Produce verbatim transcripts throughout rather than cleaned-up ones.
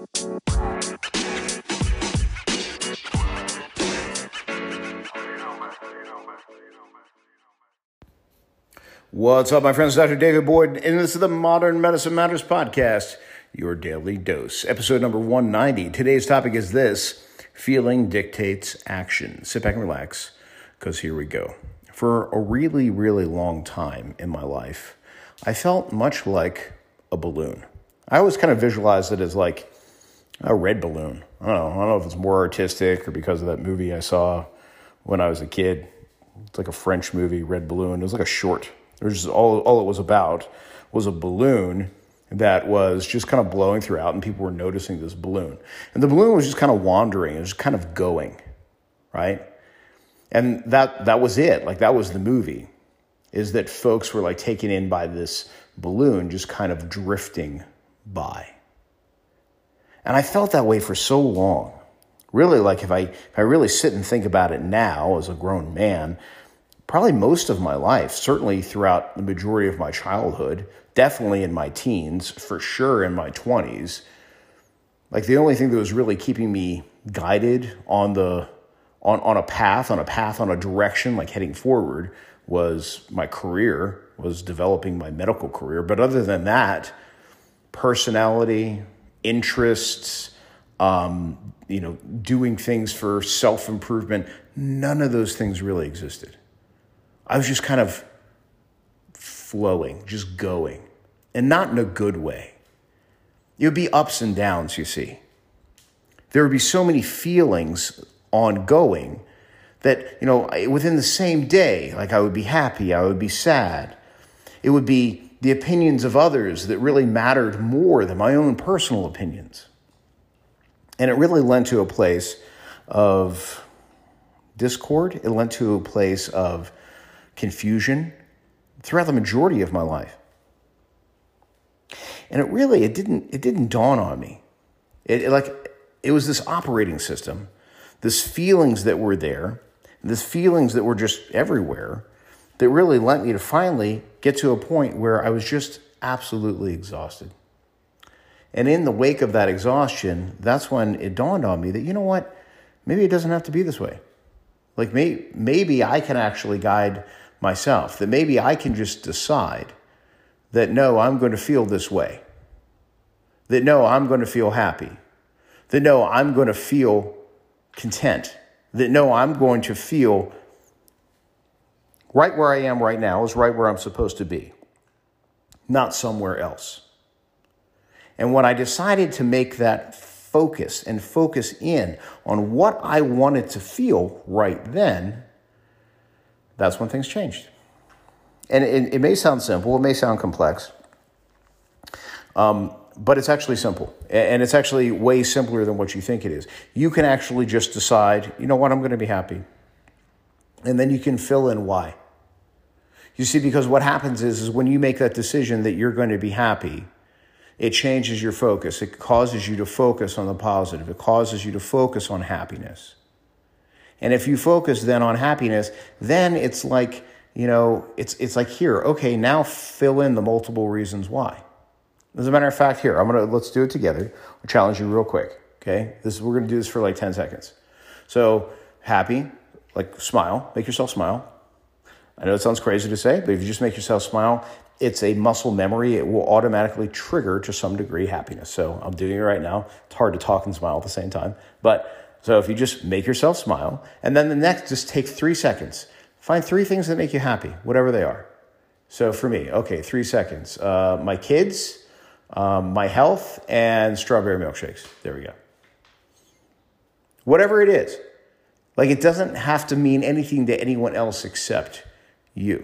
What's up, my friends? Doctor David Boyd, and this is the Modern Medicine Matters Podcast, your daily dose, episode number one ninety. Today's topic is this: feeling dictates action. Sit back and relax, because here we go. For a really, really long time in my life, I felt much like a balloon. I always kind of visualized it as like a red balloon. I don't know. I don't know if it's more artistic or because of that movie I saw when I was a kid. It's like a French movie, Red Balloon. It was like a short. It was just all, all it was about was a balloon that was just kind of blowing throughout, and people were noticing this balloon. And the balloon was just kind of wandering. It was just kind of going, right? And that that was it. Like, that was the movie, is that folks were like taken in by this balloon just kind of drifting by. And I felt that way for so long. Really, like if I if I really sit and think about it now as a grown man, probably most of my life, certainly throughout the majority of my childhood, definitely in my teens, for sure in my twenties, like the only thing that was really keeping me guided on the on, on a path, on a path, on a direction, like heading forward, was my career, was developing my medical career. But other than that, personality, interests, um, you know, doing things for self-improvement, none of those things really existed. I was just kind of flowing, just going, and not in a good way. It would be ups and downs, you see. There would be so many feelings ongoing that, you know, within the same day, like I would be happy, I would be sad. It would be the opinions of others that really mattered more than my own personal opinions. And it really led to a place of discord. It led to a place of confusion throughout the majority of my life. And it really, it didn't, it didn't dawn on me. It, it like, it was this operating system, this feelings that were there, this feelings that were just everywhere, that really led me to finally get to a point where I was just absolutely exhausted. And in the wake of that exhaustion, that's when it dawned on me that, you know what, maybe it doesn't have to be this way. Like may, maybe I can actually guide myself, that maybe I can just decide that, no, I'm going to feel this way, that, no, I'm going to feel happy, that, no, I'm going to feel content, that, no, I'm going to feel right where I am right now is right where I'm supposed to be, not somewhere else. And when I decided to make that focus and focus in on what I wanted to feel right then, that's when things changed. And it, it may sound simple, it may sound complex, um, but it's actually simple. And it's actually way simpler than what you think it is. You can actually just decide, you know what, I'm going to be happy. And then you can fill in why. You see, because what happens is, is when you make that decision that you're going to be happy, it changes your focus. It causes you to focus on the positive. It causes you to focus on happiness. And if you focus then on happiness, then it's like, you know, it's it's like, here, okay, now fill in the multiple reasons why. As a matter of fact, here, I'm gonna let's do it together. I'll challenge you real quick. Okay, this we're gonna do this for like ten seconds. So happy, like smile, make yourself smile. I know it sounds crazy to say, but if you just make yourself smile, it's a muscle memory. It will automatically trigger to some degree happiness. So I'm doing it right now. It's hard to talk and smile at the same time. But so if you just make yourself smile, and then the next, just take three seconds. Find three things that make you happy, whatever they are. So for me, okay, three seconds. Uh, my kids, um, my health, and strawberry milkshakes. There we go. Whatever it is. Like, it doesn't have to mean anything to anyone else except you.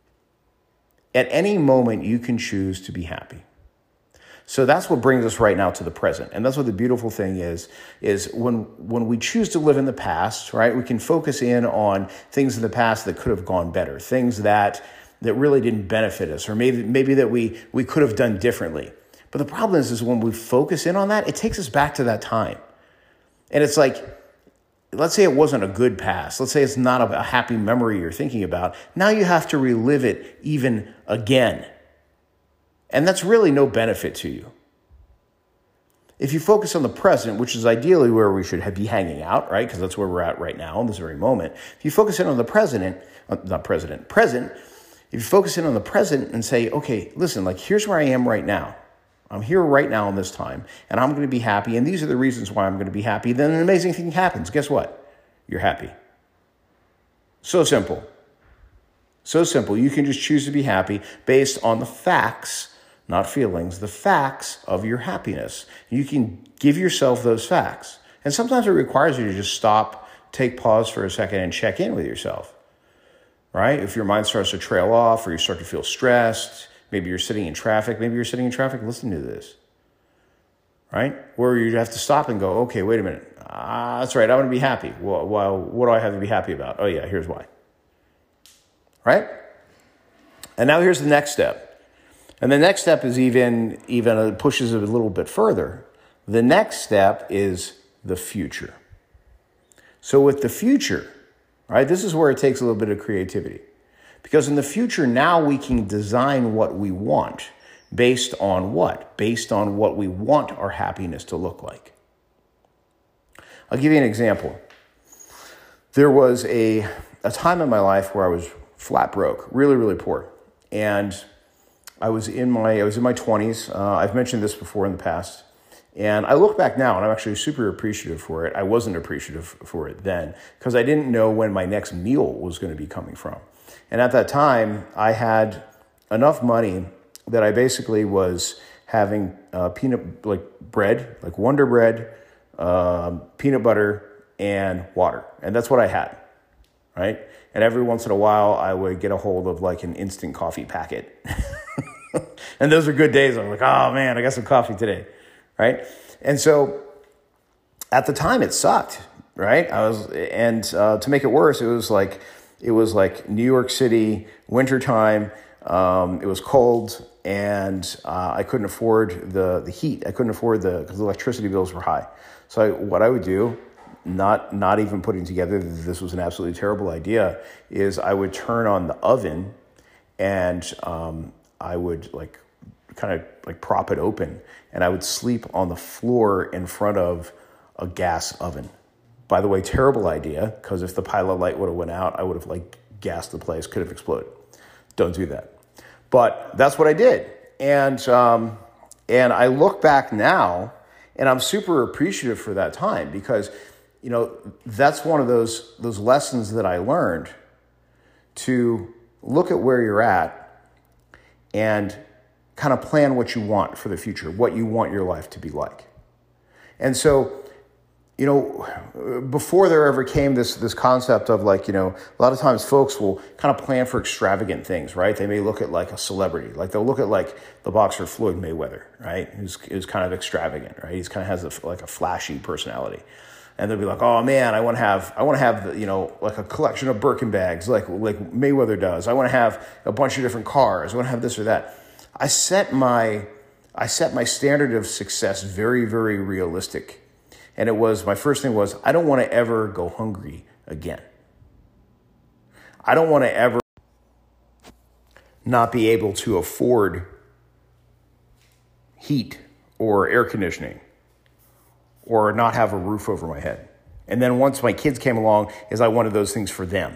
At any moment, you can choose to be happy. So that's what brings us right now to the present. And that's what the beautiful thing is, is when, when we choose to live in the past, right, we can focus in on things in the past that could have gone better, things that, that really didn't benefit us, or maybe, maybe that we, we could have done differently. But the problem is, is when we focus in on that, it takes us back to that time. And it's like, let's say it wasn't a good past. Let's say it's not a happy memory you're thinking about. Now you have to relive it even again. And that's really no benefit to you. If you focus on the present, which is ideally where we should be hanging out, right? Because that's where we're at right now in this very moment. If you focus in on the president, uh, not president, present, if you focus in on the present and say, okay, listen, like here's where I am right now. I'm here right now in this time, and I'm going to be happy, and these are the reasons why I'm going to be happy. Then an amazing thing happens. Guess what? You're happy. So simple. So simple. You can just choose to be happy based on the facts, not feelings, the facts of your happiness. You can give yourself those facts. And sometimes it requires you to just stop, take pause for a second, and check in with yourself, right? If your mind starts to trail off or you start to feel stressed, maybe you're sitting in traffic, maybe you're sitting in traffic listening to this, right? Where you have to stop and go, okay, wait a minute. Ah, that's right, I want to be happy. Well, well, what do I have to be happy about? Oh yeah, here's why. Right? And now here's the next step. And the next step is even, even uh, pushes it a little bit further. The next step is the future. So with the future, right, this is where it takes a little bit of creativity. Because in the future, now we can design what we want based on what? Based on what we want our happiness to look like. I'll give you an example. There was a, a time in my life where I was flat broke, really, really poor. And I was in my I was in my twenties. Uh, I've mentioned this before in the past. And I look back now, and I'm actually super appreciative for it. I wasn't appreciative for it then because I didn't know when my next meal was going to be coming from. And at that time, I had enough money that I basically was having uh, peanut, like bread, like Wonder Bread, uh, peanut butter, and water. And that's what I had, right? And every once in a while, I would get a hold of like an instant coffee packet. And those are good days. I'm like, oh man, I got some coffee today, right? And so at the time, it sucked, right? I was, and uh, to make it worse, it was like it was like New York City wintertime. Um, it was cold, and uh, I couldn't afford the the heat. I couldn't afford the because the electricity bills were high. So I, what I would do, not not even putting together that this was an absolutely terrible idea, is I would turn on the oven, and um, I would like kind of like prop it open, and I would sleep on the floor in front of a gas oven. By the way, terrible idea, because if the pilot light would have went out, I would have like gassed the place, could have exploded. Don't do that. But that's what I did. And um, and I look back now, and I'm super appreciative for that time because, you know, that's one of those those lessons that I learned, to look at where you're at and kind of plan what you want for the future, what you want your life to be like. And so, you know, before there ever came this this concept of like, you know, a lot of times folks will kind of plan for extravagant things, right? They may look at like a celebrity, like they'll look at like the boxer Floyd Mayweather, right? Who's, who's kind of extravagant, right? He's kind of has a, like a flashy personality. And they'll be like, oh man, I want to have, I want to have, the, you know, like a collection of Birkin bags, like like Mayweather does. I want to have a bunch of different cars. I want to have this or that. I set my, I set my standard of success very, very realistic. And it was, my first thing was, I don't want to ever go hungry again. I don't want to ever not be able to afford heat or air conditioning, or not have a roof over my head. And then once my kids came along, is I wanted those things for them.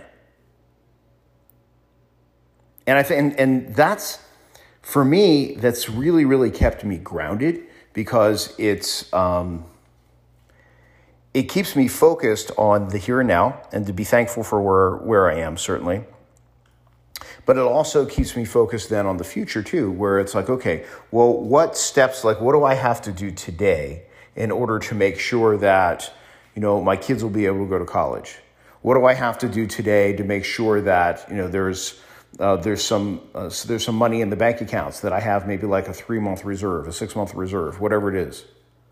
And I think, and, and that's, for me, that's really, really kept me grounded, because it's, um, it keeps me focused on the here and now, and to be thankful for where, where I am, certainly. But it also keeps me focused then on the future too, where it's like, okay, well, what steps, like what do I have to do today in order to make sure that, you know, my kids will be able to go to college? What do I have to do today to make sure that, you know, there's uh, there's some uh, so there's some money in the bank accounts, that I have maybe like a three month reserve, a six month reserve, whatever it is.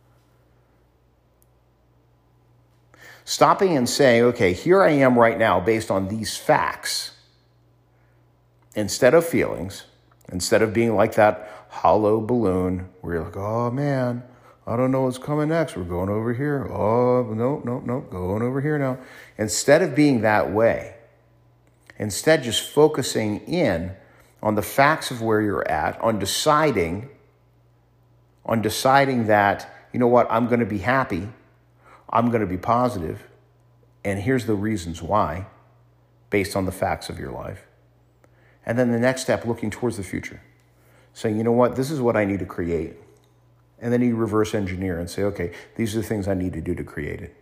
Stopping and saying, okay, here I am right now based on these facts, instead of feelings, instead of being like that hollow balloon where you're like, oh man, I don't know what's coming next. We're going over here. Oh, no, no, no, going over here now. Instead of being that way, instead just focusing in on the facts of where you're at, on deciding, on deciding that you know what, I'm going to be happy. I'm going to be positive. And here's the reasons why, based on the facts of your life. And then the next step, looking towards the future. Saying, you know what, this is what I need to create. And then you reverse engineer and say, okay, these are the things I need to do to create it.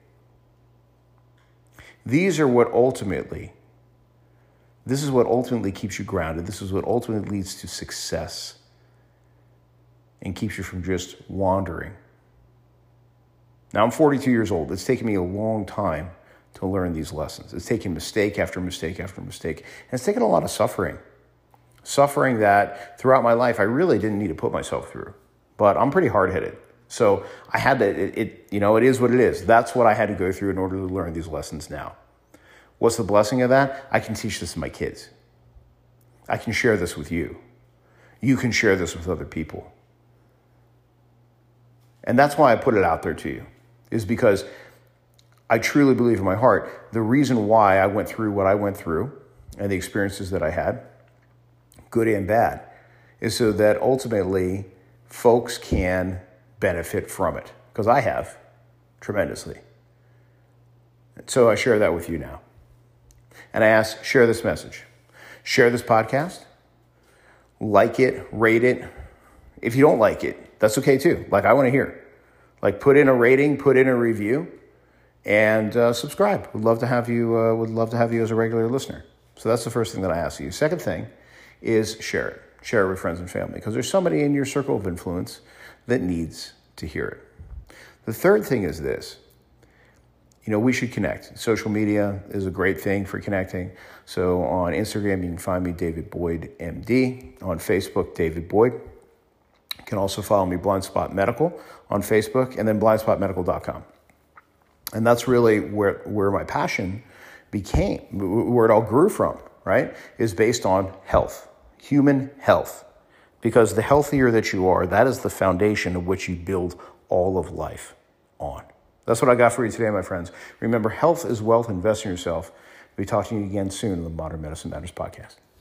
These are what ultimately, this is what ultimately keeps you grounded. This is what ultimately leads to success and keeps you from just wandering. Now, I'm forty-two years old. It's taken me a long time to learn these lessons. It's taken mistake after mistake after mistake. And it's taken a lot of suffering. Suffering that throughout my life, I really didn't need to put myself through. But I'm pretty hard-headed. So I had to, it, it, you know, it is what it is. That's what I had to go through in order to learn these lessons now. What's the blessing of that? I can teach this to my kids. I can share this with you. You can share this with other people. And that's why I put it out there to you, is because I truly believe in my heart the reason why I went through what I went through and the experiences that I had, good and bad, is so that ultimately folks can benefit from it, because I have tremendously. So I share that with you now. And I ask, share this message. Share this podcast. Like it, rate it. If you don't like it, that's okay too. Like, I want to hear. Like, put in a rating, put in a review, and uh, subscribe. Would love to have you. Uh, would love to have you as a regular listener. So that's the first thing that I ask you. Second thing is share it. Share it with friends and family, because there's somebody in your circle of influence that needs to hear it. The third thing is this. You know, we should connect. Social media is a great thing for connecting. So on Instagram, you can find me, David Boyd, M D. On Facebook, David Boyd. You can also follow me, Blind Spot Medical, on Facebook, and then blind spot medical dot com. And that's really where, where my passion became, where it all grew from, right, is based on health, human health. Because the healthier that you are, that is the foundation of which you build all of life on. That's what I got for you today, my friends. Remember, health is wealth. Invest in yourself. We'll be talking to you again soon on the Modern Medicine Matters podcast.